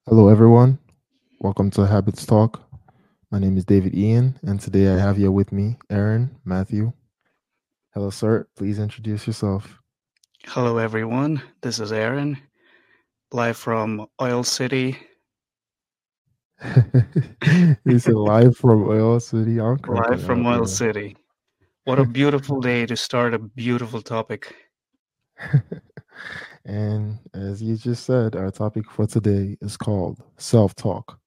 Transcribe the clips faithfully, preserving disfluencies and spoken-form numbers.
Hello, everyone. Welcome to Habits Talk. My name is David Ian, and today I have here with me Aaron Matthew. Hello, sir. Please introduce yourself. Hello, everyone. This is Aaron, live from Oil City. This is live from Oil City. I'm Live cracking from up, Oil yo. City. What a beautiful day to start a beautiful topic. And as you just said, our topic for today is called self talk.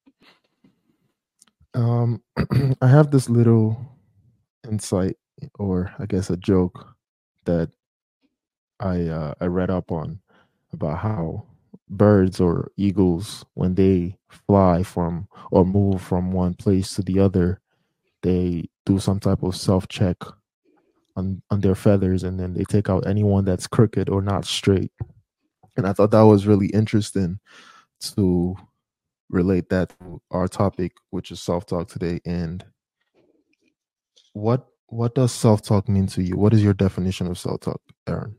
Um, I have this little insight, or I guess a joke that I uh, I read up on about how birds or eagles, when they fly from or move from one place to the other, they do some type of self check on on their feathers, and then they take out anyone that's crooked or not straight. And I thought that was really interesting to relate that to our topic, which is self talk today. And what what does self talk mean to you? What is your definition of self talk, Aaron?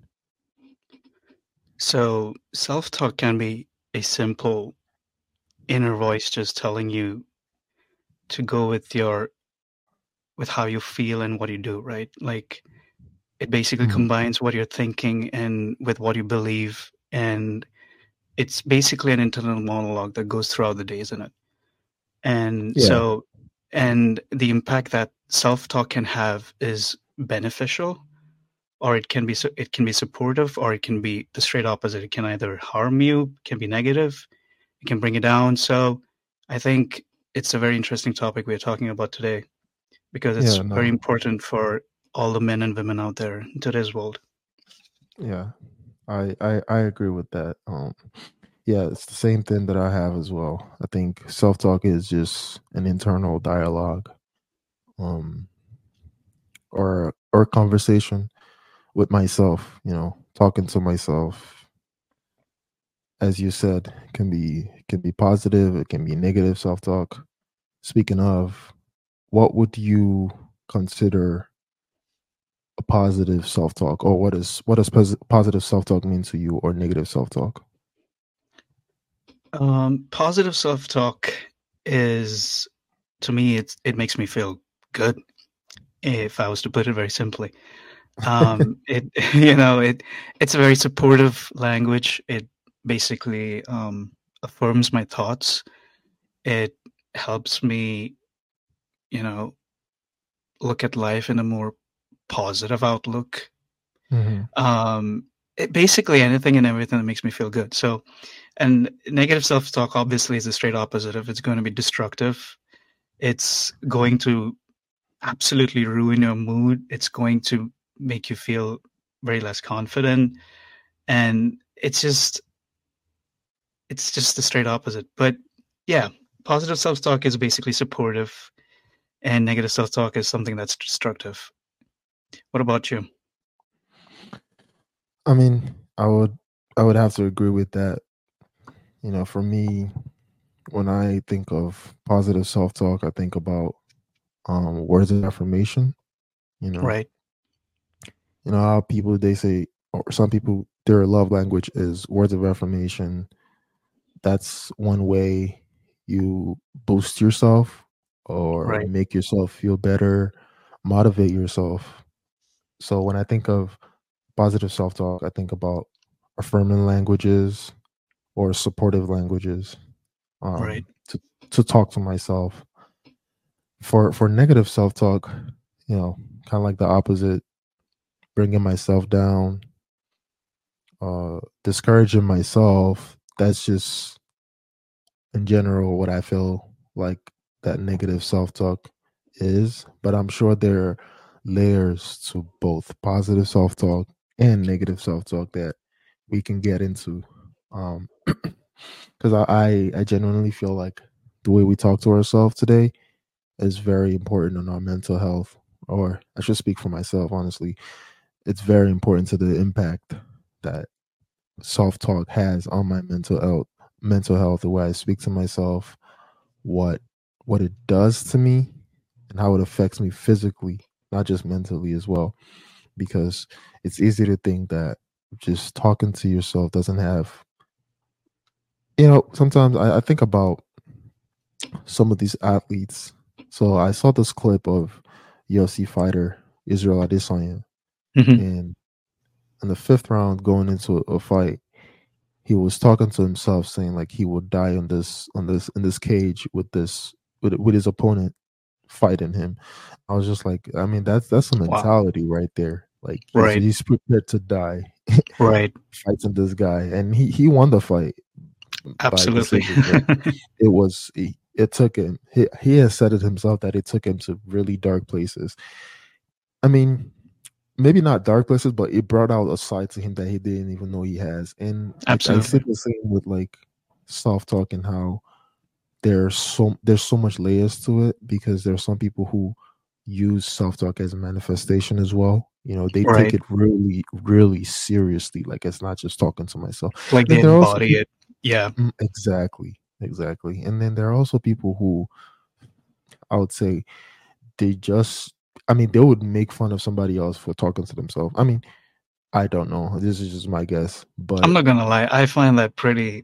So, self talk can be a simple inner voice just telling you to go with your with how you feel and what you do, right? Like it basically Hmm. combines what you're thinking and with what you believe, and it's basically an internal monologue that goes throughout the day, isn't it? And Yeah. so, and the impact that self-talk can have is beneficial, or it can be su- it can be supportive, or it can be the straight opposite. It can either harm you, can be negative, it can bring you down. So, I think it's a very interesting topic we're talking about today because it's Yeah. very No. important for all the men and women out there in today's world. Yeah. I, I I agree with that. Um, yeah, it's the same thing that I have as well. I think self talk is just an internal dialogue, um, or or conversation with myself. You know, talking to myself, as you said, can be can be positive. It can be negative self talk. Speaking of, what would you consider a positive self talk, or what is what does pos- positive self talk mean to you, or negative self talk? Um, positive self-talk is, to me, it's it makes me feel good. If I was to put it very simply, um, it you know it it's a very supportive language. It basically um, affirms my thoughts. It helps me, you know, look at life in a more positive outlook. Hmm. Um, it, basically anything and everything that makes me feel good. So, and negative self-talk obviously is the straight opposite. If it's going to be destructive, it's going to absolutely ruin your mood. It's going to make you feel very less confident, and it's just it's just the straight opposite. But yeah, positive self-talk is basically supportive, and negative self-talk is something that's destructive. What about you? I mean, I would I would have to agree with that. You know, for me, when I think of positive self talk, I think about um words of affirmation. You know, Right, you know how people they say, or some people their love language is words of affirmation. That's one way you boost yourself or right, make yourself feel better, motivate yourself. So when I think of positive self talk, I think about affirming languages or supportive languages, right, um, to to talk to myself. For for negative self talk, you know, kind of like the opposite, bringing myself down, uh, discouraging myself. That's just in general what I feel like that negative self talk is. But I'm sure there are layers to both positive self talk and negative self talk that we can get into. Um, because I, I I genuinely feel like the way we talk to ourselves today is very important on our mental health. Or I should speak for myself, honestly. It's very important to the impact that self talk has on my mental health. Mental health, the way I speak to myself, what what it does to me, and how it affects me physically, not just mentally as well. Because it's easy to think that just talking to yourself doesn't have you know, sometimes I, I think about some of these athletes. So I saw this clip of U F C fighter Israel Adesanya, Hmm. and in the fifth round, going into a fight, he was talking to himself, saying like he would die on this on this in this cage with this with with his opponent fighting him. I was just like, I mean, that's that's a Wow. mentality right there. Like he's Right. he's prepared to die Right. fighting this guy, and he he won the fight by Absolutely. decision, but it was it, it took him. He he has said it himself that it took him to really dark places. I mean, maybe not dark places, but it brought out a side to him that he didn't even know he has. And I, I see Absolutely. the same with like self talk and how there's so there's so much layers to it, because there's some people who use self talk as a manifestation as well. You know, they take Right. it really, really seriously. Like it's not just talking to myself. Like Then they there are also embody people, it. Yeah. mm, exactly, exactly. And then there are also people who I would say they just I mean, they would make fun of somebody else for talking to themselves. I mean, I don't know. This is just my guess, I'm but not gonna lie. I find that pretty,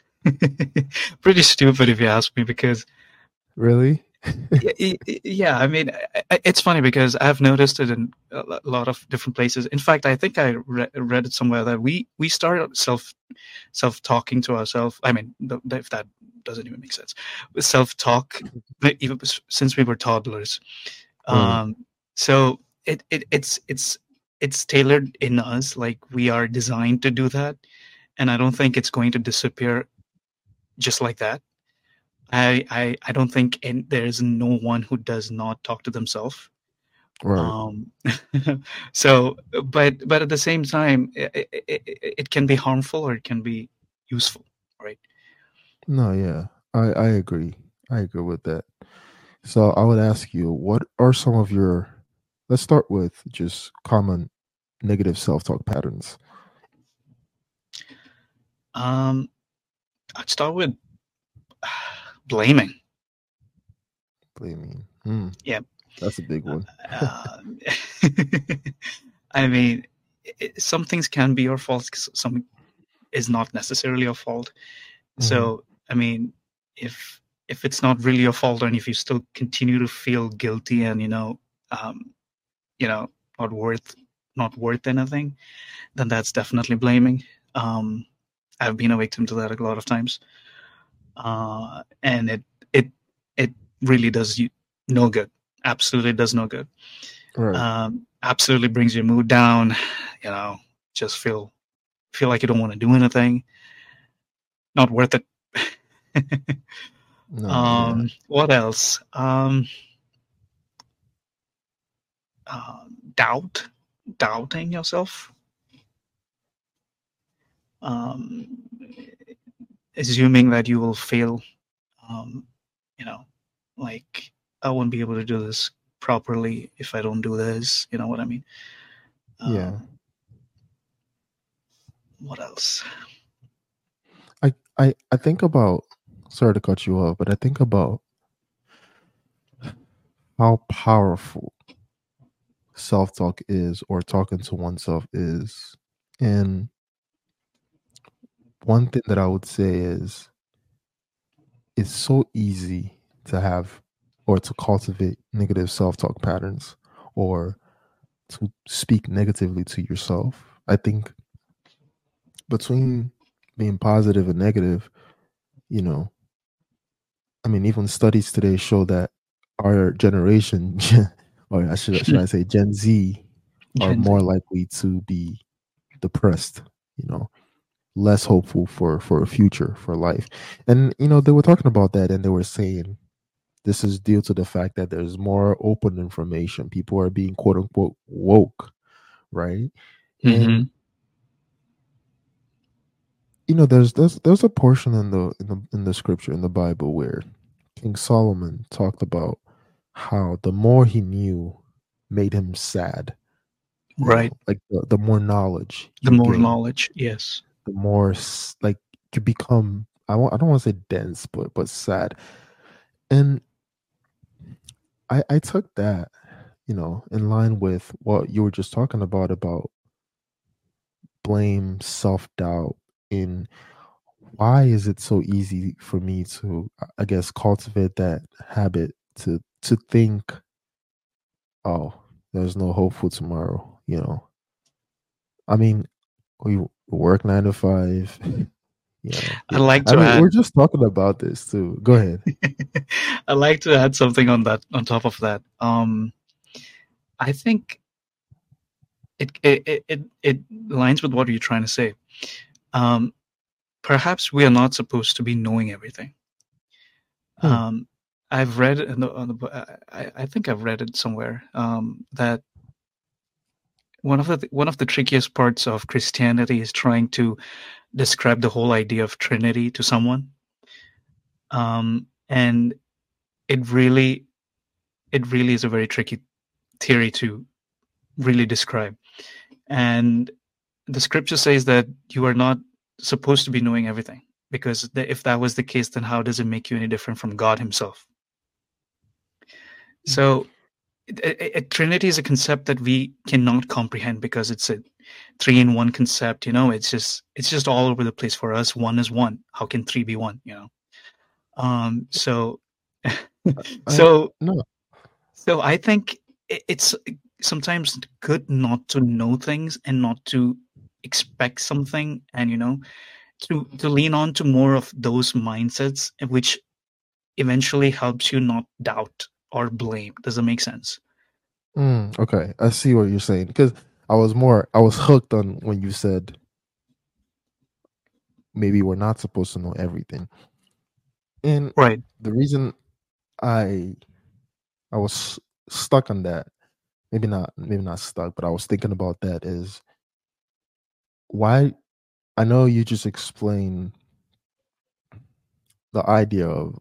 pretty stupid if you ask me, because really, yeah, y- y- yeah, I mean, I- I- it's funny because I've noticed it in a lo- lot of different places. In fact, I think I re- read it somewhere that we we start self self talking to ourselves. I mean, th- if that doesn't even make sense, self talk even s- since we were toddlers. right, Um, so it, it it's it's it's tailored in us, like we are designed to do that, and I don't think it's going to disappear just like that. I I, I don't think in, there's no one who does not talk to themselves. right. Um, so, but but at the same time, it, it, it, it can be harmful or it can be useful, right? No, yeah, I I agree. I agree with that. So I would ask you, what are some of your? Let's start with just common negative self-talk patterns. Um, I'd start with blaming. Blaming. Hmm, Yeah. that's a big one. Uh, I mean, it, some things can be your fault. Some is not necessarily your fault. Hmm. So, I mean, if if it's not really your fault, and if you still continue to feel guilty and you know, um, you know, not worth not worth anything, then that's definitely blaming. Um, I've been a victim to that a lot of times, uh, and it it it really does you no good. Absolutely does no good. Right. Um, absolutely brings your mood down. You know, just feel feel like you don't want to do anything. Not worth it. No. Yeah. um, what else? Um, uh, doubt, doubting yourself. Um, assuming that you will fail. Um, you know, like I won't be able to do this properly if I don't do this. You know what I mean? Yeah. Um, what else? I I I think about. Sorry to cut you off, but I think about how powerful self-talk is, or talking to oneself is. And one thing that I would say is it's so easy to have or to cultivate negative self-talk patterns, or to speak negatively to yourself. I think between being positive and negative, you know, I mean, even studies today show that our generation, or I should should I say Gen Z, are Gen more Z. likely to be depressed, you know, less hopeful for for a future, for life. And you know, they were talking about that, and they were saying this is due to the fact that there's more open information. People are being quote unquote woke, right? And Mm-hmm. you know, there's there's there's a portion in the in the in the scripture in the Bible where King Solomon talked about how the more he knew made him sad. You Right. know, like the, the more knowledge The you more gain, knowledge. Yes. the more s- like you become. I want I don't want to say dense, but but sad. And I I took that, you know, in line with what you were just talking about about blame, self doubt, in why is it so easy for me to, I guess, cultivate that habit to to think, oh, there's no hope for tomorrow. You know, I mean, we work nine to five. You know, I'd yeah. like I to mean, we're add just talking about this too. Go ahead. I'd like to add something on that on top of that. Um I think it it it, it it lines with what you're trying to say. Um Perhaps we are not supposed to be knowing everything. Hmm. Um I've read in the, on the bo- I, I think I've read it somewhere um, that one of the one of the trickiest parts of Christianity is trying to describe the whole idea of Trinity to someone, um, and it really it really is a very tricky theory to really describe. And the scripture says that you are not supposed to be knowing everything, because if that was the case, then how does it make you any different from God Himself? So, a, a Trinity is a concept that we cannot comprehend because it's a three in one concept. You know, it's just it's just all over the place for us. One is one. How can three be one? You know. Um. So, I so no. so I think it's sometimes good not to know things and not to expect something, and you know, to to lean on to more of those mindsets, which eventually helps you not doubt or blame. Does that make sense? Mm, okay, I see what you're saying because I was more I was hooked on when you said maybe we're not supposed to know everything, and Right. the reason I I was stuck on that, maybe not maybe not stuck, but I was thinking about that is why. I know you just explained the idea of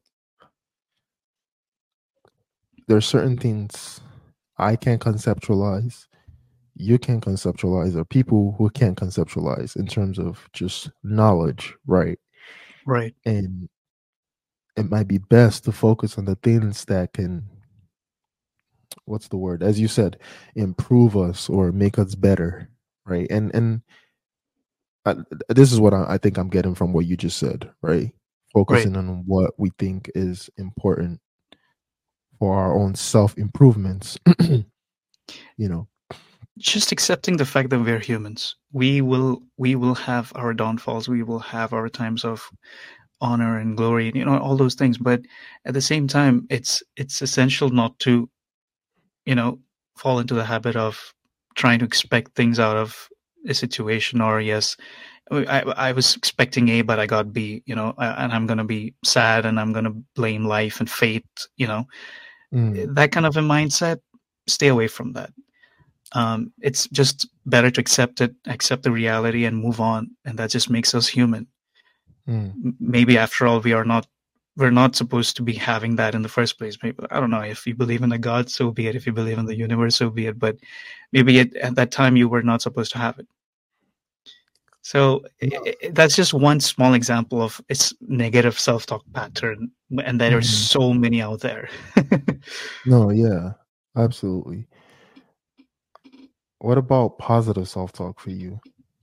there's certain things I can't conceptualize, you can conceptualize, or people who can't conceptualize in terms of just knowledge, right? Right. And it might be best to focus on the things that can, what's the word? As you said, improve us or make us better, right? And and I, this is what I, I think I'm getting from what you just said, right? Right. Focusing on what we think is important for our own self improvements, you know. Just accepting the fact that we're humans. We will we will have our downfalls. We will have our times of honor and glory, you know, all those things. But at the same time, it's it's essential not to, you know, fall into the habit of trying to expect things out of a situation. Or yes, I I was expecting A, but I got B, you know, and I'm gonna be sad and I'm gonna blame life and fate, you know, Mm, that kind of a mindset. Stay away from that. Um, it's just better to accept it, accept the reality, and move on. And that just makes us human. mm. M- Maybe after all, we are not we're not supposed to be having that in the first place. Maybe I don't know, if you believe in a God, so be it. If you believe in the universe, so be it. But maybe at, at that time you were not supposed to have it. So i i that's just one small example of its negative self-talk pattern, and there are Mhm. so many out there. No, yeah, absolutely. What about positive self talk for you?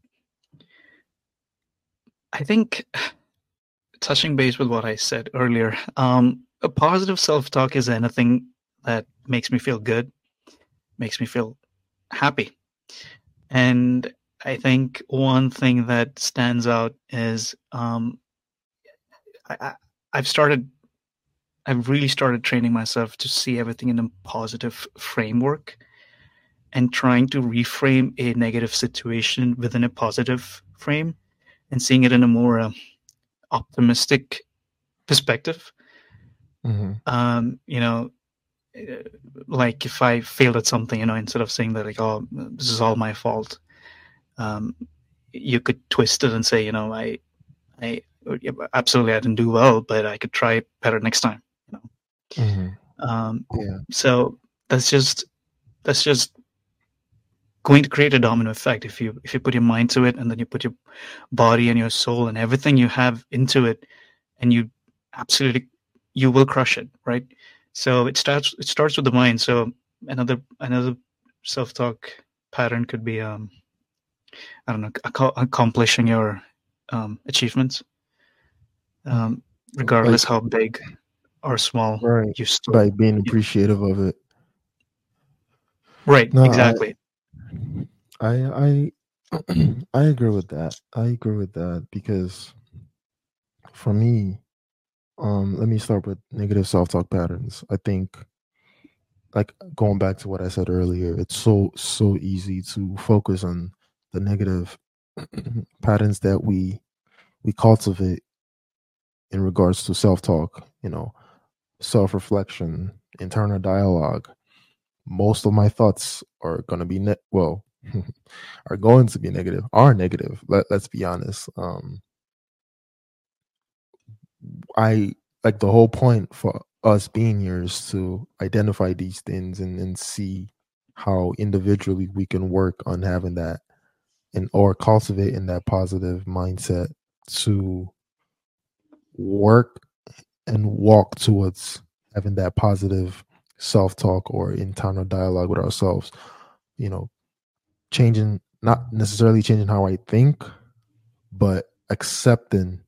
I think, touching base with what I said earlier, um, a positive self-talk is anything that makes me feel good, makes me feel happy. And I think one thing that stands out is, um, I, I, I've started, I've really started training myself to see everything in a positive framework, and trying to reframe a negative situation within a positive frame and seeing it in a more uh, optimistic perspective. Mhm. Um, you know, uh, like if I failed at something, you know, instead of saying that like, oh, this is all my fault, um, you could twist it and say, you know, I, I absolutely I didn't do well, but I could try better next time. You Mhm. know, um, Yeah. so that's just that's just going to create a domino effect if you if you put your mind to it, and then you put your body and your soul and everything you have into it, and you absolutely you will crush it, right? So it starts it starts with the mind. So another another self-talk pattern could be, um I don't know, ac- accomplishing your um achievements. um, regardless Like, how big or small right, you still. by being Yeah. appreciative of it. Right, No, I, exactly. I, I, I agree with that. I agree with that because for me, um, let me start with negative self-talk patterns. I think, like going back to what I said earlier, it's so so easy to focus on the negative patterns that we we cultivate in regards to self-talk. You know, self-reflection, internal dialogue. Most of my thoughts are going to be ne- well are going to be negative are negative. Let, let's be honest. um I like the whole point for us being here is to identify these things and, and see how individually we can work on having that and or cultivating that positive mindset to work and walk towards having that positive self-talk or internal dialogue with ourselves. You know, changing, not necessarily changing how I think, but accepting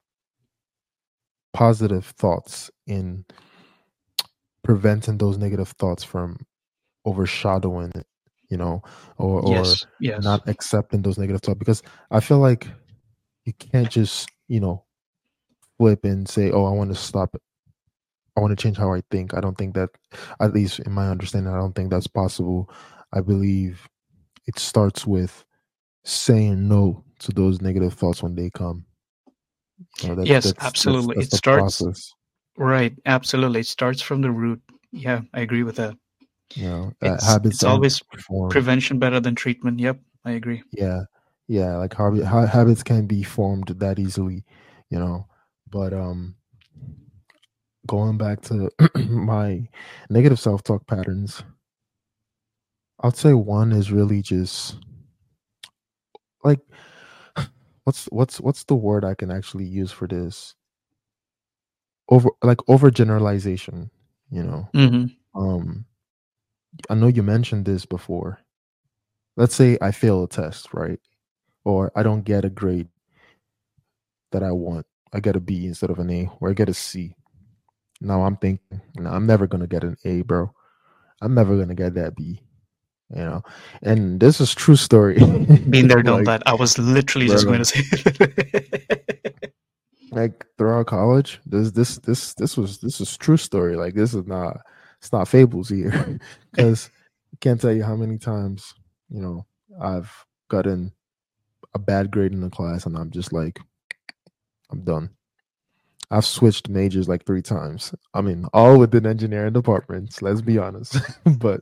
positive thoughts in preventing those negative thoughts from overshadowing it, you know, or or Yes, yes. not accepting those negative thoughts. Because I feel like you can't just, you know, flip and say, oh, I want to stop it. I want to change how I think. I don't think that, at least in my understanding, I don't think that's possible. I believe it starts with saying no to those negative thoughts when they come. You know, that's Yes, that's that's absolutely. that's It the starts process. right, absolutely. It starts from the root. Yeah, I agree with that. You know, uh, It's habits it's aren't always formed. prevention better than treatment. Yep, I agree. Yeah, yeah, like habit, ha- habits can be formed that easily, you know. But um, going back to my negative self-talk patterns, I'd say one is really just like what's what's what's the word I can actually use for this? Over like overgeneralization, you know. Hmm. Um, I know you mentioned this before. Let's say I fail a test, right? Or I don't get a grade that I want. I get a B instead of an A, or I get a C. Now I'm thinking, no, I'm never gonna get an A, bro. I'm never gonna get that B. You know, and this is true story. Been there, done Like, that. I was literally just going bro, to say that. like throughout college, this this this this was this is true story. Like, this is not, it's not fables here, because I can't tell you how many times, you know, I've gotten a bad grade in the class, and I'm just like, I'm done. I've switched majors like three times. I mean, all within engineering departments. Let's be honest, but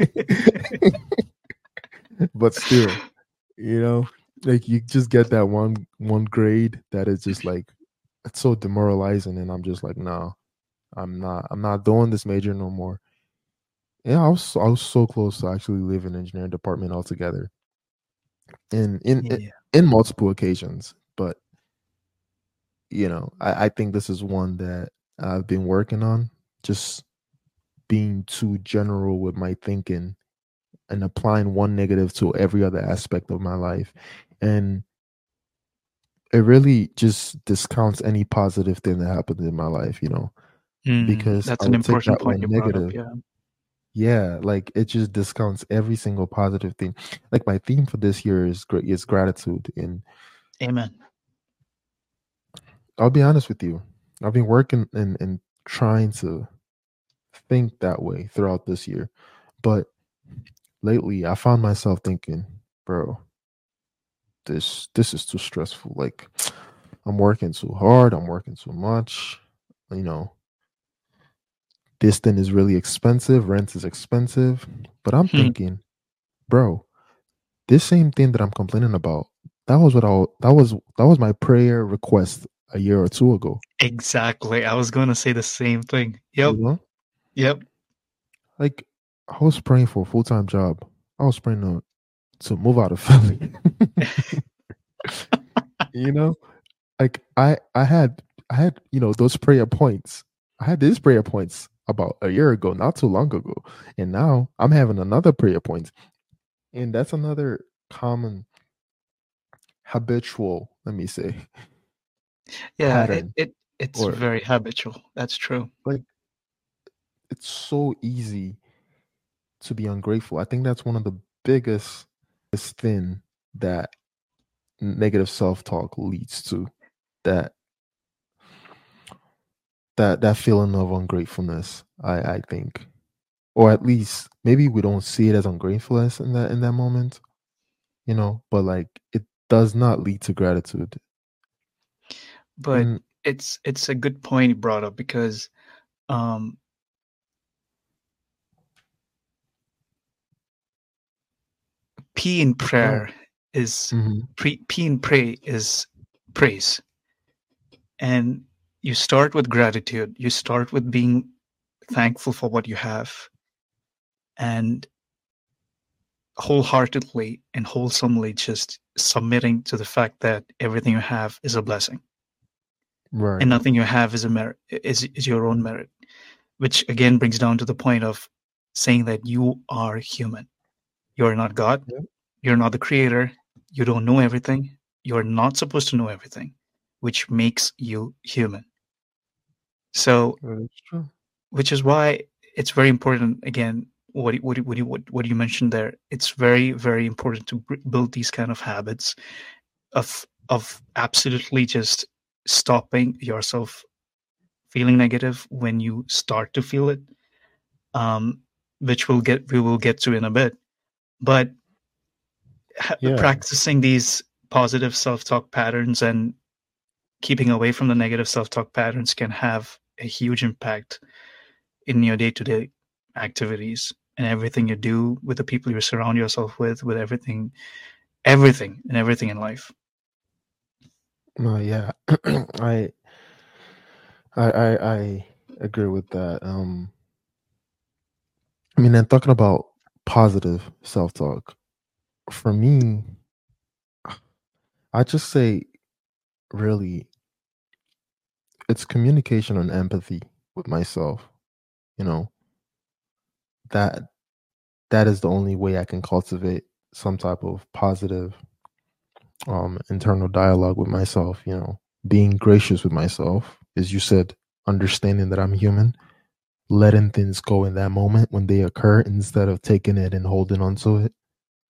but still, you know, like you just get that one one grade that is just like, it's so demoralizing, and I'm just like, no, I'm not. I'm not doing this major no more. Yeah, I was I was so close to actually leaving engineering department altogether, in in in Yeah. in multiple occasions. But you know, I, I think this is one that I've been working on. Just being too general with my thinking and applying one negative to every other aspect of my life. And it really just discounts any positive thing that happened in my life, you know, Mm, because I that's an would take important that point one you brought up. negative. Yeah. Yeah, like it just discounts every single positive thing. Like my theme for this year is great is gratitude. And Amen. I'll be honest with you. I've been working and, and trying to think that way throughout this year. But lately I found myself thinking, bro, this this is too stressful. Like, I'm working too hard, I'm working too much. You know, this thing is really expensive, rent is expensive. But I'm Hmm. thinking, bro, this same thing that I'm complaining about, that was what I that was that was my prayer request a year or two ago. Exactly. I was going to say the same thing. You Yep. know? Yep. Like, I was praying for a full time job. I was praying to, to move out of Philly. You know? Like I I had I had, you know, those prayer points. I had these prayer points about a year ago, not too long ago. And now I'm having another prayer point. And that's another common habitual, let me say, Yeah, it, pattern, it it's or very habitual. That's true. like it's so easy to be ungrateful. I think that's one of the biggest thing that negative self-talk leads to, that that that feeling of ungratefulness. I I think, or at least maybe we don't see it as ungratefulness in that in that moment, you know, but like it does not lead to gratitude. But And it's it's a good point you brought up because um P in yeah. prayer is Hmm. pre, P in pray is praise. And you start with gratitude. You start with being thankful for what you have and wholeheartedly and wholesomely just submitting to the fact that everything you have is a blessing Right. and nothing you have is a merit is, is your own merit, which again brings down to the point of saying that you are human. You're not God. Yeah, You're not the creator. You don't know everything. You're not supposed to know everything, which makes you human. So, that is true. which is why it's very important. Again, what what what you what, what you mentioned there. It's very very important to b- build these kind of habits of of absolutely just stopping yourself feeling negative when you start to feel it, um, which we'll get we will get to in a bit. But ha- Yeah. practicing these positive self-talk patterns and keeping away from the negative self-talk patterns can have a huge impact in your day-to-day activities and everything you do with the people you surround yourself with, with everything, everything and everything in life. No, yeah. I I I I agree with that. Um I mean, and talking about positive self-talk, for me, I just say really it's communication and empathy with myself, you know. That that is the only way I can cultivate some type of positive um internal dialogue with myself, you know. Being gracious with myself, as you said, understanding that I'm human, letting things go in that moment when they occur instead of taking it and holding on to it.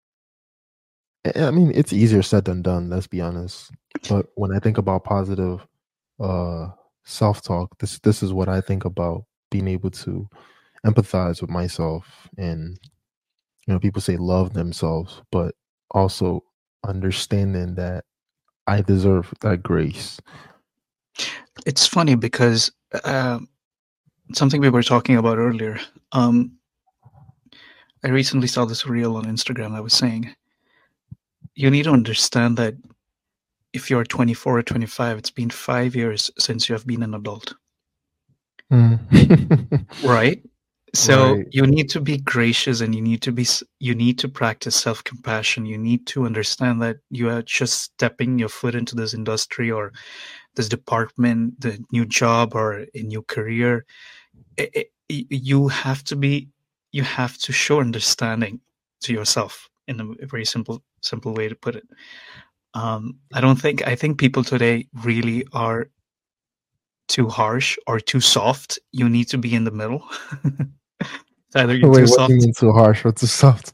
I I mean, it's easier said than done, let's be honest. But when I think about positive uh self-talk, this this is what I think about: being able to empathize with myself, and you know, people say love themselves, but also understanding that I deserve that grace. It's funny because uh, something we were talking about earlier. Um, I recently saw this reel on Instagram that was saying you need to understand that if you're twenty-four or twenty-five, it's been five years since you have been an adult, Mm. right? So Right. you need to be gracious and you need to be you need to practice self-compassion. You need to understand that you are just stepping your foot into this industry or this department, the new job or a new career. It, it, you have to be you have to show understanding to yourself in a very simple simple way to put it. Um, I don't think I think people today really are too harsh or too soft. You need to be in the middle. Either you're Wait, too what do you soft. mean too harsh or too soft?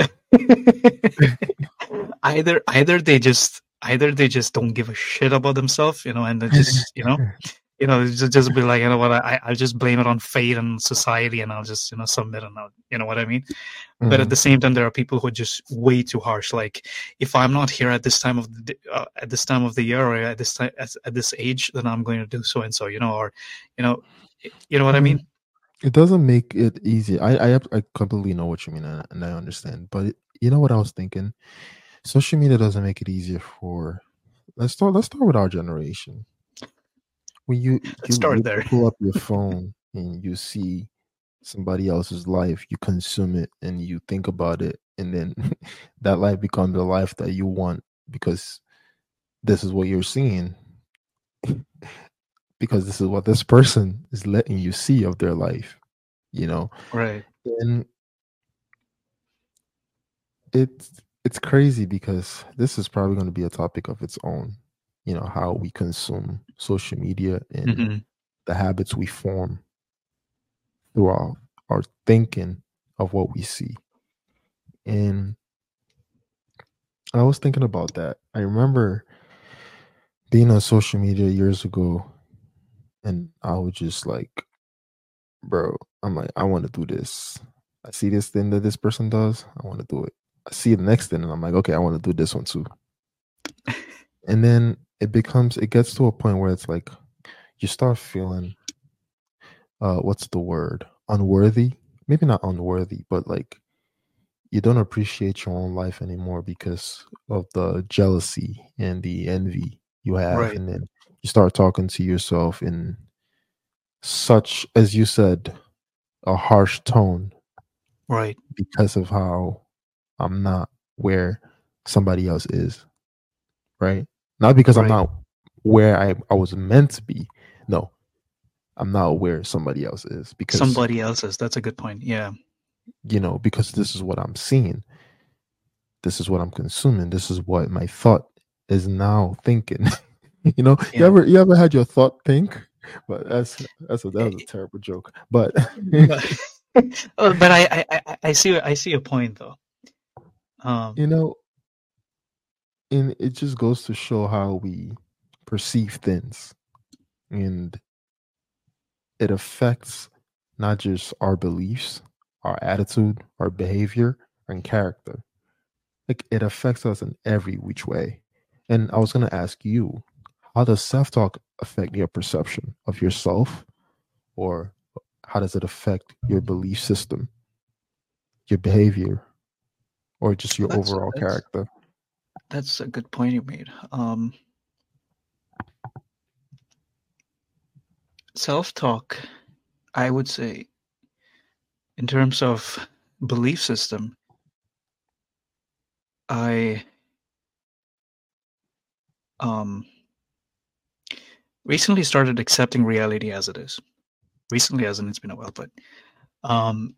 either either they just either they just don't give a shit about themselves, you know, and they just you know you know just, just be like, you know what, I I'll just blame it on fate and society, and I'll just you know submit and I'll, you know what I mean. But at the Mm. same time, there are people who are just way too harsh. Like, if I'm not here at this time of the uh, at this time of the year or at this time at, at this age, then I'm going to do so and so, you know, or you know, you know what I I mean, mean. it doesn't make it easy. I I, ab- I completely know what you mean, and and I understand. But it, you know what I was thinking? Social media doesn't make it easier for. Let's start. Let's start with our generation. When you Let's you start you there. pull up your phone and you see somebody else's life, you consume it and you think about it, and then that life becomes the life that you want because this is what you're seeing, because this is what this person is letting you see of their life, you know. Right. And it's it's crazy because this is probably going to be a topic of its own. you know, how we consume social media and Hmm. the habits we form through our, our thinking of what we see. And I was thinking about that. I remember being on social media years ago, and I was just like, bro, I'm like, I want to do this. I see this thing that this person does. I want to do it. I see the next thing, and I'm like, okay, I want to do this one too. And then it becomes, it gets to a point where it's like, you start feeling, uh, what's the word? Unworthy. Maybe not unworthy, but like you don't appreciate your own life anymore because of the jealousy and the envy you have. Right. And then you start talking to yourself in such, as you said, a harsh tone Right. because of how I'm not where somebody else is, right? Not because I'm Right. not where I, I was meant to be. No, I'm not where somebody else is because, Somebody else's. That's a good point. Yeah. you know, because this is what I'm seeing. This is what I'm consuming. This is what my thought is now thinking. you know, you Yeah. ever you ever had your thought think? But that's that's a, that was a Eh, terrible joke. But But, oh, but I, I, I I see I see a point though. Um, you know, and it just goes to show how we perceive things, and it affects not just our beliefs, our attitude, our behavior, and character. Like it affects us in every which way. And I was gonna ask you, how does self-talk affect your perception of yourself, or how does it affect your belief system, your behavior, or just your that's overall that's character? that's a good point you made. Um, self-talk, I would say, in terms of belief system, I um recently started accepting reality as it is. Recently, as in it's been a while, but um,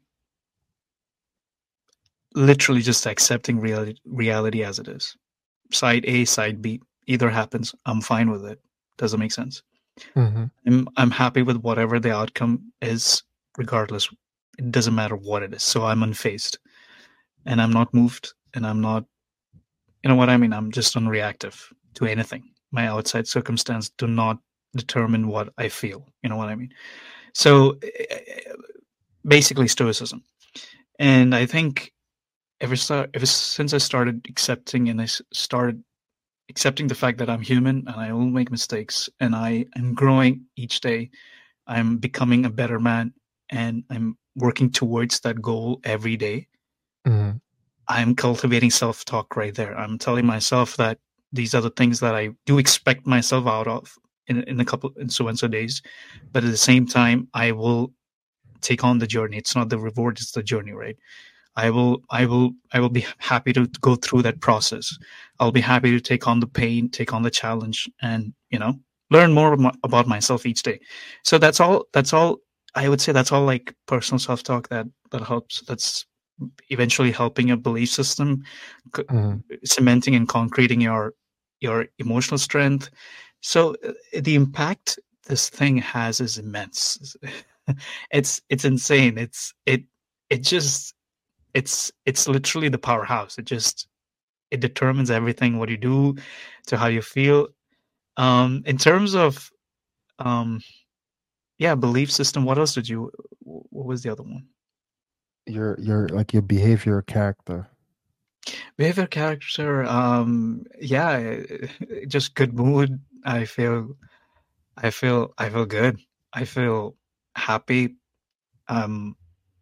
literally just accepting reality reality as it is. Side A, side B, either happens. I'm fine with it. Does it make sense? Mm-hmm. I'm I'm happy with whatever the outcome is, regardless. It doesn't matter what it is. So I'm unfazed, and I'm not moved, and I'm not. You know what I mean? I'm just unreactive to anything. My outside circumstance do not determine what I feel. You know what I mean? So eh, basically, stoicism. And I think ever start ever since I started accepting and I s- started accepting the fact that I'm human and I will make mistakes and I am growing each day. I'm becoming a better man and I'm working towards that goal every day. Mm-hmm. I'm cultivating self talk right there. I'm telling myself that these are the things that I do expect myself out of in, in a couple in so and so days. But at the same time, I will take on the journey. It's not the reward, it's the journey, right? I will, I will, I will be happy to go through that process. I'll be happy to take on the pain, take on the challenge, and you know, learn more about myself each day. So that's all. That's all. I would say that's all like personal self talk that that helps. That's eventually helping your belief system, c- Mm-hmm. cementing and concreting your your emotional strength. So uh, the impact this thing has is immense. it's it's insane. It's it it just it's it's literally the powerhouse. It just it determines everything what you do to how you feel. Um, in terms of um, yeah, belief system. What else did you? What was the other one? Your your like your behavior, character. Behavior, character. Um, yeah, just good mood. I feel. I feel. I feel good. I feel happy. Um,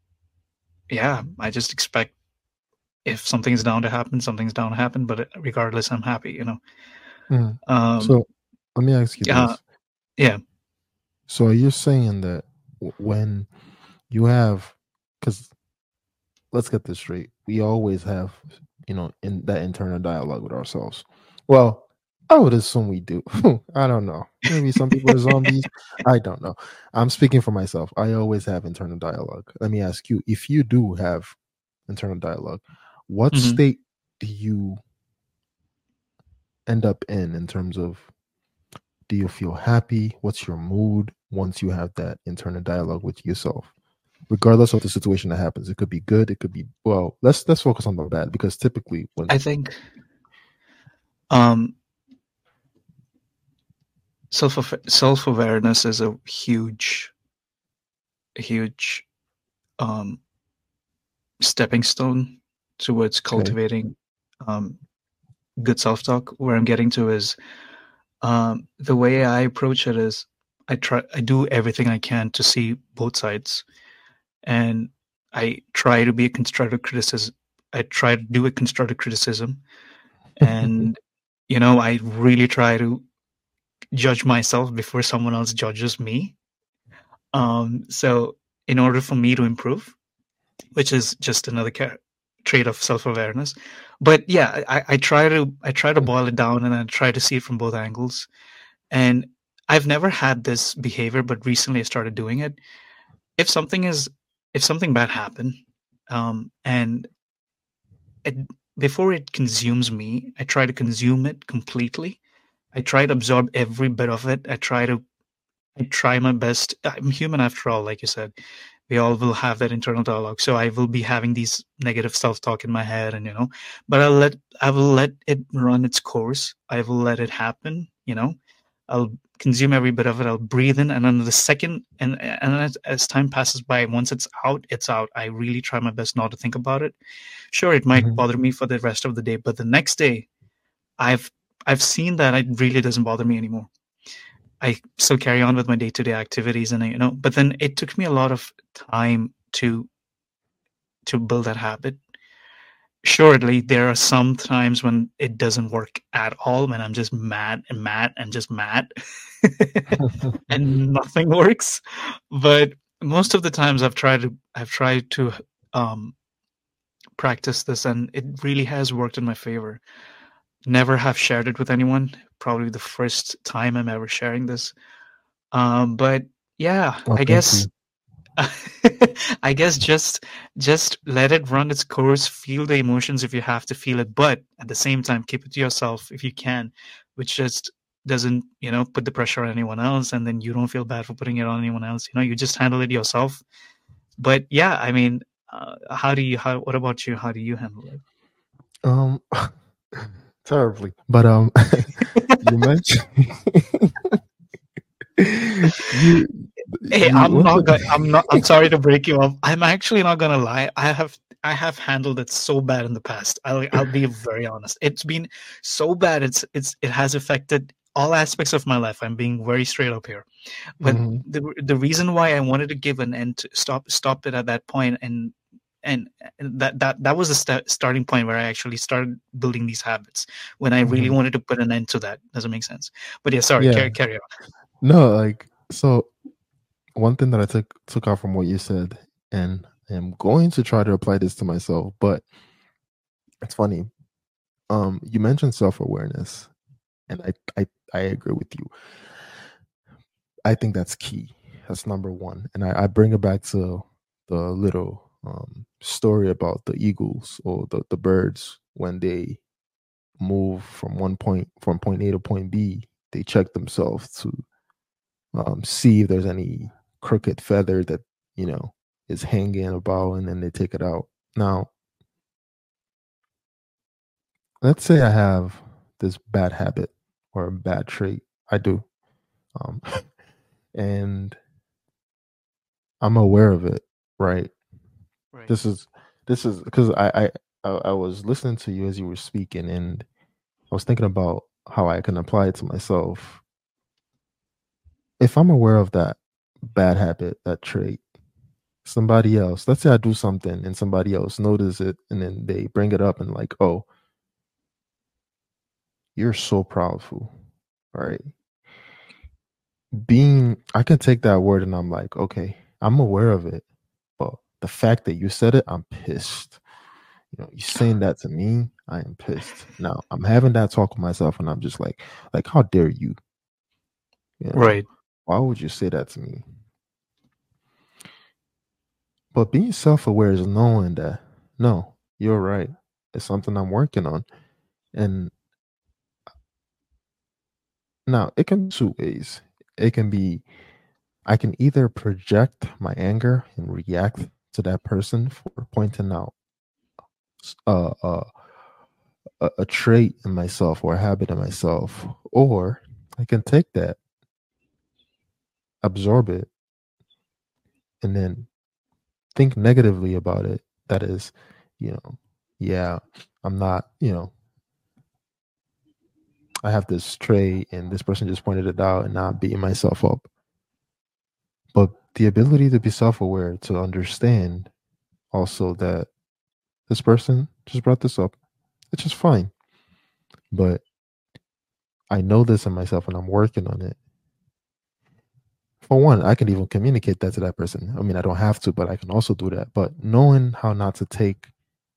yeah, I just expect if something's down to happen, something's down to happen. But regardless, I'm happy. You know. Mhm. Um, So let me ask you uh, this. yeah. So are you saying that w- when you have, because let's get this straight, we always have, you know, in that internal dialogue with ourselves. Well, I would assume we do. I don't know. Maybe some people are zombies. I don't know. I'm speaking for myself. I always have internal dialogue. Let me ask you, if you do have internal dialogue, what Hmm. state do you end up in in terms of Do you feel happy? What's your mood once you have that internal dialogue with yourself? Regardless of the situation that happens, it could be good, it could be well. Let's let's focus on the bad because typically when I think um, self self awareness is a huge, a huge um, stepping stone towards okay, cultivating um, good self talk. Where I'm getting to is um, the way I approach it is I try I do everything I can to see both sides, and I try to be a constructive criticism. I try to do a constructive criticism, and you know I really try to judge myself before someone else judges me. Um, so in order for me to improve, which is just another ca- trait of self-awareness. But yeah, I, I try to I try to boil it down and I try to see it from both angles. And I've never had this behavior, but recently I started doing it. If something is if something bad happened, um, and it, before it consumes me, I try to consume it completely. I try to absorb every bit of it. I try to I try my best. I'm human after all, like you said. We all will have that internal dialogue. So I will be having these negative self-talk in my head, and you know, but I'll let I will let it run its course. I will let it happen. You know, I'll consume every bit of it. I'll breathe in, and then the second, and and as, as time passes by, once it's out, it's out. I really try my best not to think about it. Sure, it might Mhm. bother me for the rest of the day, but the next day, I've I've seen that it really doesn't bother me anymore. I still carry on with my day to day activities, and I, you know, but then it took me a lot of time to to build that habit. Surely there are some times when it doesn't work at all, when I'm just mad and mad and just mad, and nothing works. But most of the times, I've tried to I've tried to um, practice this, and it really has worked in my favor. Never have shared it with anyone. Probably the first time I'm ever sharing this. Um, but yeah, Oh, I thank guess you. I guess just just let it run its course, feel the emotions if you have to feel it, but at the same time keep it to yourself if you can, which just doesn't, you know, put the pressure on anyone else, and then you don't feel bad for putting it on anyone else. You know, you just handle it yourself. But yeah, I mean, uh, how do you how what about you? How do you handle it? Um, terribly, but um, you mentioned you Hey, you I'm one not thing. going I'm not I'm sorry to break you off. I'm actually not gonna lie. I have I have handled it so bad in the past. I'll I'll be very honest. It's been so bad. It's it's it has affected all aspects of my life. I'm being very straight up here. But Mhm, the the reason why I wanted to give an end to stop stop it at that point, and and and that that that was the sta starting point where I actually started building these habits, when I really mhm. wanted to put an end to that. Does it make sense? But yeah, sorry, Yeah, carry carry on. no, like so. One thing that I took took out from what you said, and I'm going to try to apply this to myself, but it's funny. Um, you mentioned self awareness, and I, I I agree with you. I think that's key. That's number one, and I, I bring it back to the little um, story about the eagles or the the birds when they move from one point from point A to point B. They check themselves to um, see if there's any crooked feather that you know is hanging about, and then they take it out. Now, let's say I have this bad habit or a bad trait. I do, um, and I'm aware of it. Right? Right. This is this is because I, I I I was listening to you as you were speaking, and I was thinking about how I can apply it to myself. If I'm aware of that bad habit, that trait, somebody else, let's say I do something and somebody else notices it and then they bring it up and like, oh, you're so powerful, right? Being, I can take that word and I'm like, okay, I'm aware of it, but the fact that you said it, I'm pissed. You know, you saying that to me, I am pissed. Now I'm having that talk with myself and I'm just like, like, how dare you? You know, Right. why would you say that to me? But being self-aware is knowing that, no, you're right. It's something I'm working on. And Now, it can be two ways. It can be I can either project my anger and react to that person for pointing out uh, uh, a, a trait in myself or a habit in myself, or I can take that, absorb it, and then think negatively about it. That is, you know, yeah, I'm not, you know, I have this trait and this person just pointed it out and not beating myself up. But the ability to be self aware, to understand also that this person just brought this up, it's just fine. But I know this in myself and I'm working on it. For one, I can even communicate that to that person. I mean, I don't have to, but I can also do that. But knowing how not to take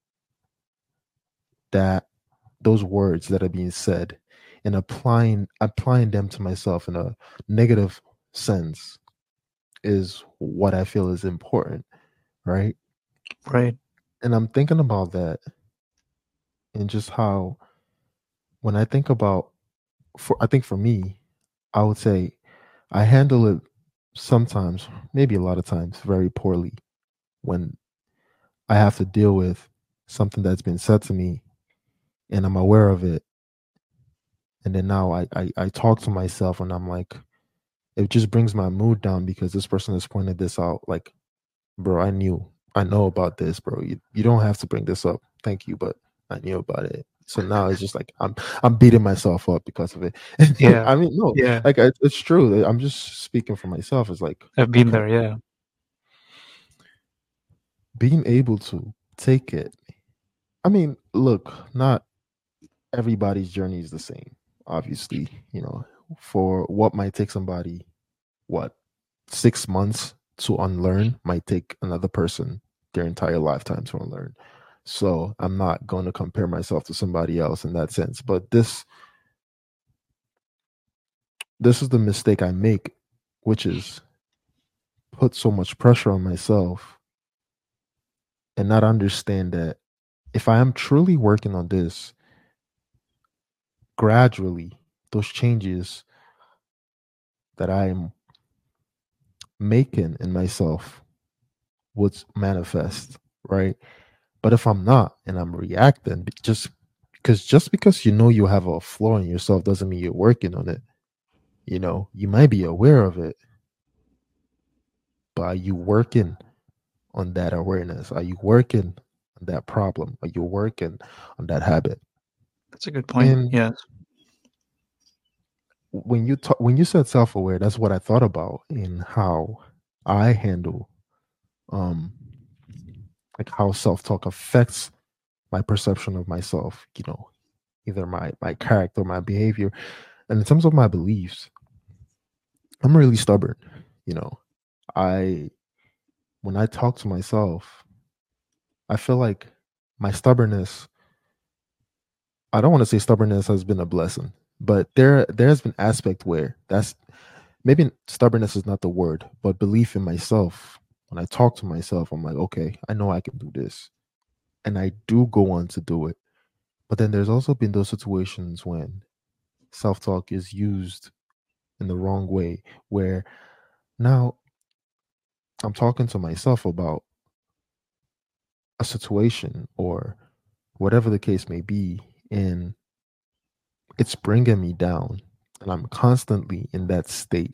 that those words that are being said and applying applying them to myself in a negative sense is what I feel is important, right? Right. And I'm thinking about that and just how when I think about for I think for me, I would say I handle it sometimes, maybe a lot of times, very poorly when I have to deal with something that's been said to me and I'm aware of it. And then now I, I, I talk to myself and I'm like, it just brings my mood down because this person has pointed this out. Like, bro, I knew, I know about this, bro. You, you don't have to bring this up. Thank you, but I knew about it. So now it's just like I'm I'm beating myself up because of it. Yeah. I mean, no, Yeah. like I, it's true. I'm just speaking for myself. It's like I've been okay, there. Yeah. being able to take it. I mean, look, not everybody's journey is the same. Obviously, you know, for what might take somebody, what, six months to unlearn might take another person their entire lifetime to unlearn. So I'm not going to compare myself to somebody else in that sense. But this this is the mistake I make, which is put so much pressure on myself and not understand that if I am truly working on this gradually, those changes that I am making in myself would manifest, right? But if I'm not and I'm reacting, be- just because just because you know you have a flaw in yourself doesn't mean you're working on it. You know, you might be aware of it, but are you working on that awareness? Are you working on that problem? Are you working on that habit? That's a good point. And Yes. when you talk, when you said self-aware, that's what I thought about in how I handle um like how self-talk affects my perception of myself, you know, either my my character, my behavior. And in terms of my beliefs, I'm really stubborn, you know. I when I talk to myself, I feel like my stubbornness, I don't want to say stubbornness has been a blessing, but there there's been aspect where that's maybe stubbornness is not the word, but belief in myself. When I talk to myself, I'm like, okay, I know I can do this. And I do go on to do it. But then there's also been those situations when self-talk is used in the wrong way, where now I'm talking to myself about a situation or whatever the case may be, and it's bringing me down, and I'm constantly in that state.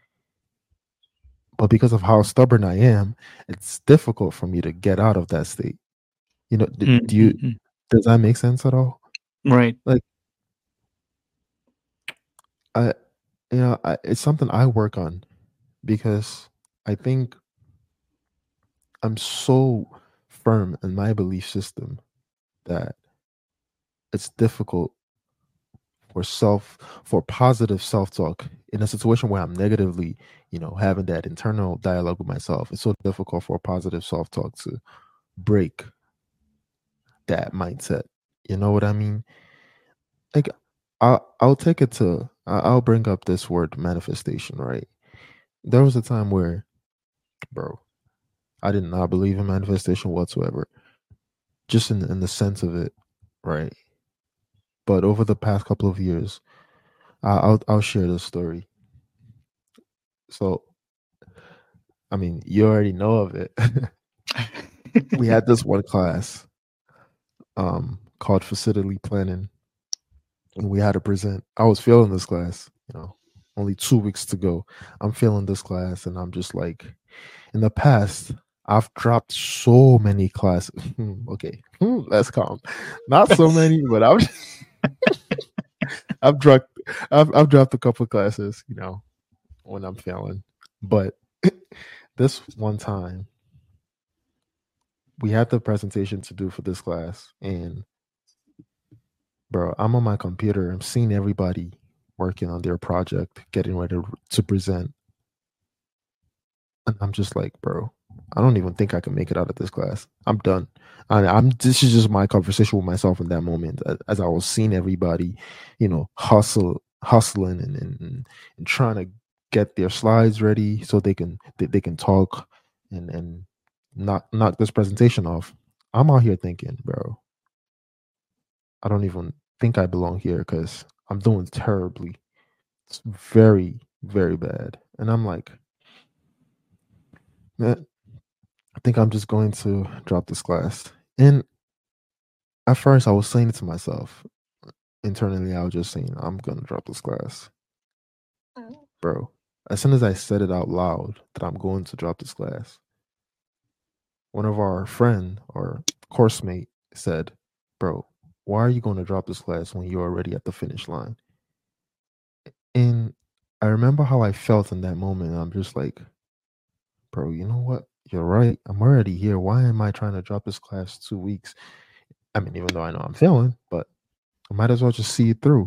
But because of how stubborn I am, it's difficult for me to get out of that state. You know, d- do you, Mm-hmm. does that make sense at all? Right. Like, I, you know, I, it's something I work on because I think I'm so firm in my belief system that it's difficult for self for positive self-talk in a situation where I'm negatively, you know, having that internal dialogue with myself. It's so difficult for positive self-talk to break that mindset. You know what I mean? Like I'll I'll take it to I- I'll bring up this word manifestation, right? There was a time where, bro, I did not believe in manifestation whatsoever, just in in the sense of it, right? But over the past couple of years, I- I'll I'll share the story. So, I mean, you already know of it. We had this one class um called facility planning, and we had to present. I was failing this class, you know, only two weeks to go. I'm failing this class, and I'm just like, in the past, I've dropped so many classes. Okay, let's calm. Not so many, but I've I've dropped I've I've dropped a couple of classes, you know, when I'm failing. But this one time, we had the presentation to do for this class, and bro, I'm on my computer. I'm seeing everybody working on their project, getting ready to present. And I'm just like, bro, I don't even think I can make it out of this class. I'm done. And I'm this is just my conversation with myself in that moment as I was seeing everybody, you know, hustle, hustling and and, and trying to get their slides ready so they can they, they can talk and and knock knock this presentation off. I'm out here thinking, bro, I don't even think I belong here because I'm doing terribly. It's very, very bad. And I'm like, man, I think I'm just going to drop this class. And at first, I was saying it to myself. Internally, I was just saying, I'm going to drop this class. Bro, as soon as I said it out loud that I'm going to drop this class, one of our friend or course mate said, bro, why are you going to drop this class when you're already at the finish line? And I remember how I felt in that moment. I'm just like, bro, you know what? You're right. I'm already here. Why am I trying to drop this class two weeks? I mean, even though I know I'm failing, but I might as well just see it through.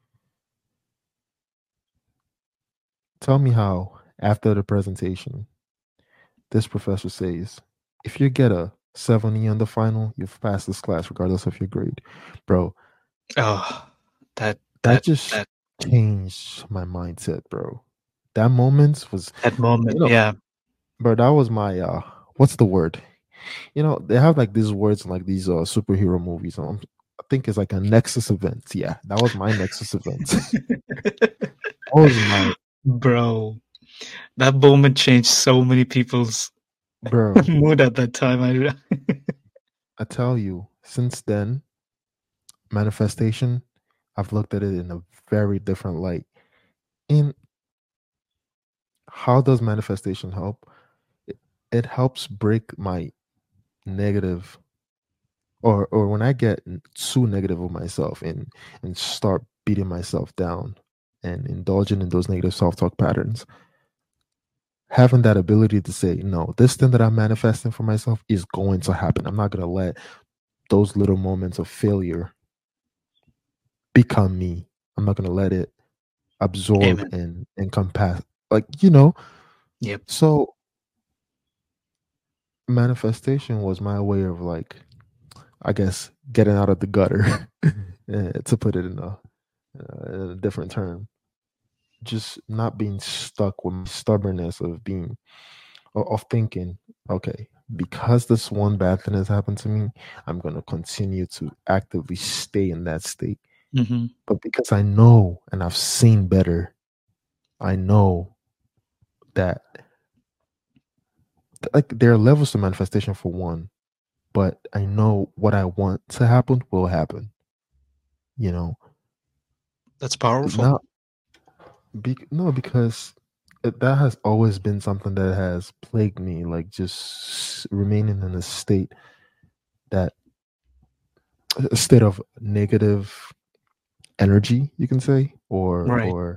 Tell me how, after the presentation, this professor says, if you get a seventy on the final, you've passed this class regardless of your grade. Bro, Oh, that that that just that changed my mindset, bro. That moment was, that moment, you know, yeah. bro, that was my, uh, what's the word? You know, they have like these words in like these uh, superhero movies. Um, I think it's like a Nexus event. Yeah, that was my Nexus event. That was my Bro, that moment changed so many people's bro. mood at that time. I I tell you, since then, manifestation, I've looked at it in a very different light. And how does manifestation help? It, it helps break my negative, or or when I get n- too negative of myself and and start beating myself down and indulging in those negative self-talk patterns, having that ability to say, no, this thing that I'm manifesting for myself is going to happen. I'm not going to let those little moments of failure become me. I'm not going to let it absorb Amen. and encompass, like, you know. Yep. So manifestation was my way of, like, I guess, getting out of the gutter, eh, to put it in a, uh, in a different term. Just not being stuck with my stubbornness of being o- of thinking, okay, because this one bad thing has happened to me, I'm going to continue to actively stay in that state. Hmm. But because I know and I've seen better, I know that, like, there are levels to manifestation for one, but I know what I want to happen will happen. You know, That's powerful. not be, no, because it, that has always been something that has plagued me, like just remaining in a state that a state of negative energy, you can say, or Right. or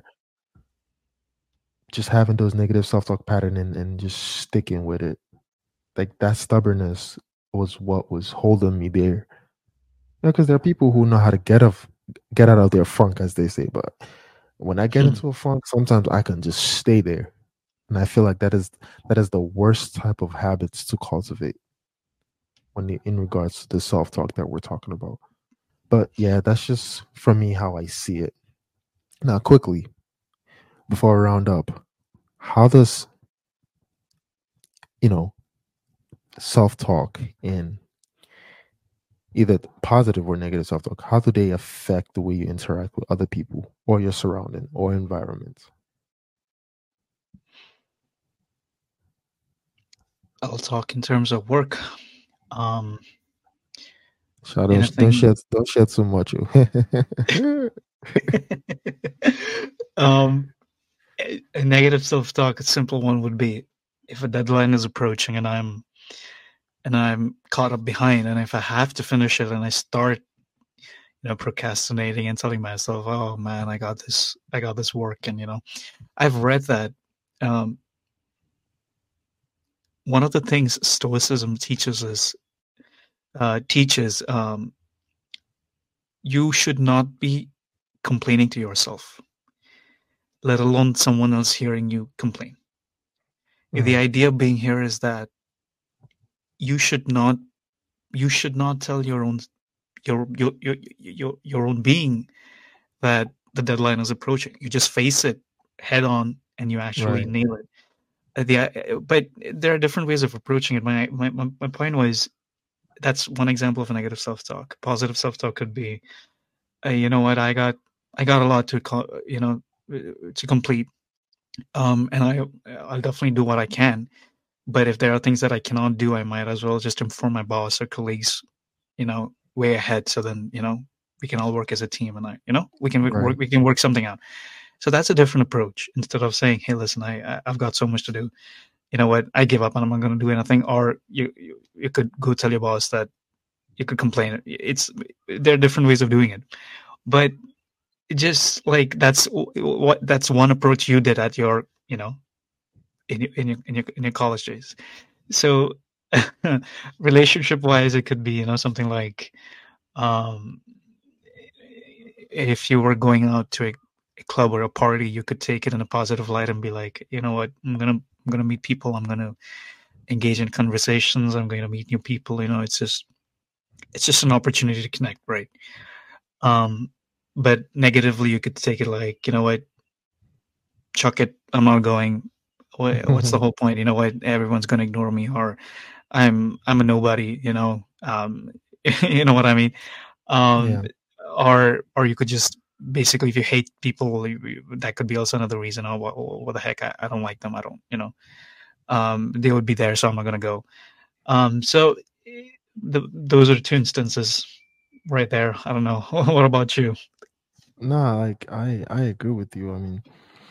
just having those negative self-talk pattern and, and just sticking with it. Like that stubbornness was what was holding me there. Because there are people who know how to get of get out of their funk, as they say. But when I get Hmm. into a funk, sometimes I can just stay there. And I feel like that is that is the worst type of habits to cultivate when it, in regards to the self-talk that we're talking about. But yeah, that's just for me how I see it. Now, quickly, before I round up, how does, you know, self-talk and either positive or negative self-talk, how do they affect the way you interact with other people or your surrounding or environment? I'll talk in terms of work. Um, Shadow, don't don't anything. shed don't shed so much. um, a, a negative self-talk, a simple one would be if a deadline is approaching and I'm and I'm caught up behind, and if I have to finish it and I start, you know, procrastinating and telling myself, "Oh man, I got this, I got this work," and you know, I've read that um, one of the things Stoicism teaches us uh, teaches um, you should not be complaining to yourself, let alone someone else hearing you complain. Mm. The idea being here is that you should not you should not tell your own your your your your, your own being that the deadline is approaching. You just face it head on and you actually Right. nail it. Uh, the, uh, but there are different ways of approaching it. My, my my my point was that's one example of a negative self-talk. Positive self-talk could be, uh, you know what, I got I got a lot to co- you know uh, to complete, um, and I I'll definitely do what I can. But if there are things that I cannot do, I might as well just inform my boss or colleagues, you know, way ahead. So then, you know, we can all work as a team, and I, you know, we can Right. work, we can work something out. So that's a different approach. Instead of saying, "Hey, listen, I, I've got so much to do. You know what? I give up and I'm not going to do anything." Or you, you, you could go tell your boss that you could complain. It's there are different ways of doing it, but just like that's what that's one approach you did at your, you know, in your in your in your, in your college days. So relationship wise, it could be, you know, something like, um, if you were going out to a, a club or a party, you could take it in a positive light and be like, you know what, I'm gonna I'm gonna meet people, I'm gonna engage in conversations, I'm going to meet new people. You know, it's just it's just an opportunity to connect, right? Um, but negatively, you could take it like, you know what, chuck it, I'm not going. What, what's the whole point? You know what, everyone's gonna ignore me, or I'm I'm a nobody. You know, um, you know what I mean. Um, Yeah. or or you could just basically, if you hate people, you, you- that could be also another reason. Oh, what, what the heck? I, I don't like them. I don't, you know, um, they would be there, so I'm not gonna go. Um, so eh, the, those are two instances right there. I don't know. What about you? No, like I I agree with you. I mean,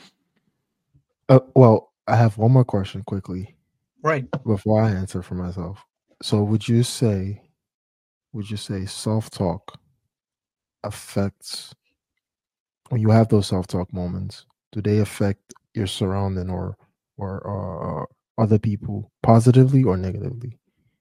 uh, well, I have one more question quickly Right. before I answer for myself. So, would you say would you say self-talk affects when you have those self-talk moments? Do they affect your surrounding or or uh, other people positively or negatively?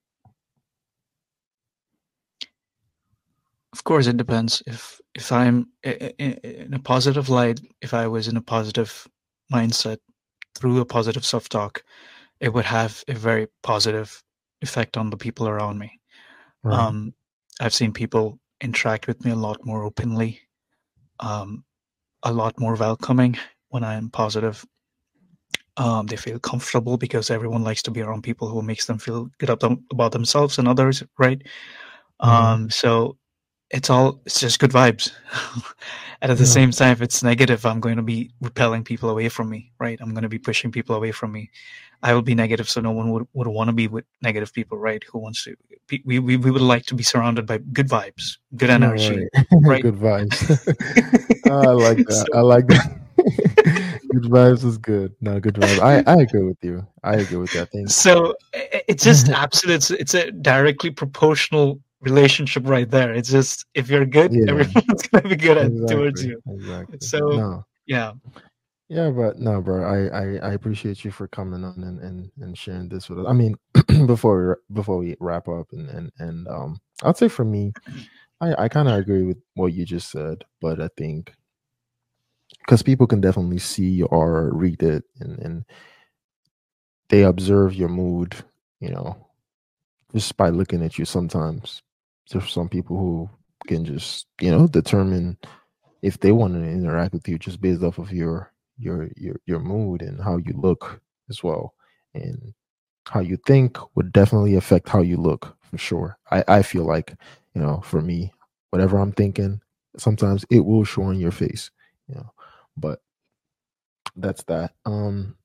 Of course, it depends. If if I'm i- i- in a positive light, if I was in a positive mindset through a positive self-talk, it would have a very positive effect on the people around me. Right. Um, I've seen people interact with me a lot more openly, um, a lot more welcoming when I am positive. Um, they feel comfortable because everyone likes to be around people who makes them feel good up them, about themselves and others, right? Mm-hmm. Um, so it's all it's just good vibes. And at the Yeah. same time, if it's negative, I'm going to be repelling people away from me, right? I'm going to be pushing people away from me. I will be negative, so no one would, would want to be with negative people, right? Who wants to? We, we we would like to be surrounded by good vibes, good Yeah. energy, Right. right? Good vibes. I like that. So I like that. Good vibes is good. No, good vibes. I I agree with you. I agree with that. I think. so i- it's just absolute. It's, it's a directly proportional relationship right there. It's just if you're good, Yeah. everyone's gonna be good at, towards Exactly. you. Exactly. So No. yeah, Yeah, but no, bro. I, I I appreciate you for coming on and and, and sharing this with us. I mean, before we, wra- before we wrap up and and and um, I'd say for me, I I kind of agree with what you just said, but I think because people can definitely see or read it and and they observe your mood, you know, just by looking at you. Sometimes there's some people who can just you know determine if they want to interact with you just based off of your your your your mood and how you look as well, and how you think would definitely affect how you look for sure. I I feel like You know, for me, whatever I'm thinking, sometimes it will show on your face. You know, but that's that. Um,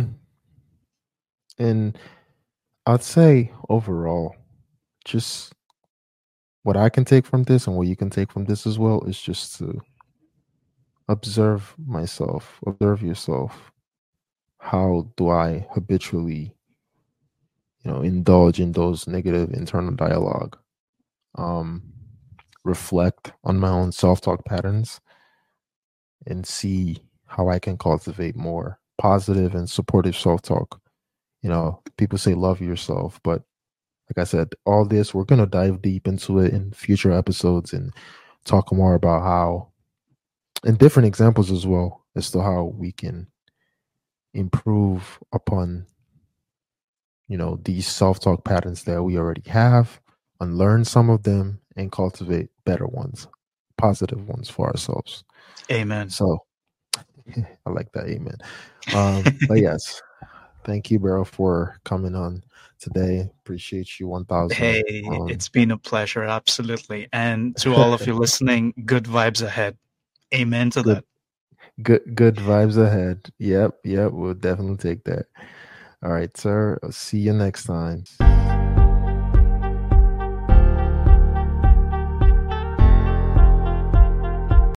and I'd say overall, just what I can take from this and what you can take from this as well is just to observe myself, observe yourself. How do I habitually, you know, indulge in those negative internal dialogue? Um, reflect on my own self-talk patterns and see how I can cultivate more positive and supportive self-talk. You know, people say love yourself, but like I said, all this, we're going to dive deep into it in future episodes and talk more about how, and different examples as well, as to how we can improve upon, you know, these self-talk patterns that we already have, unlearn some of them, and cultivate better ones, positive ones for ourselves. Amen. So I like that. Amen. Um, but yes, thank you, bro, for coming on today. Appreciate you one thousand. Hey, Um, it's been a pleasure. Absolutely. And to all of you listening, good vibes ahead. Amen to good, that. good, good vibes ahead. Yep, yep. We'll definitely take that. All right, sir. I'll see you next time.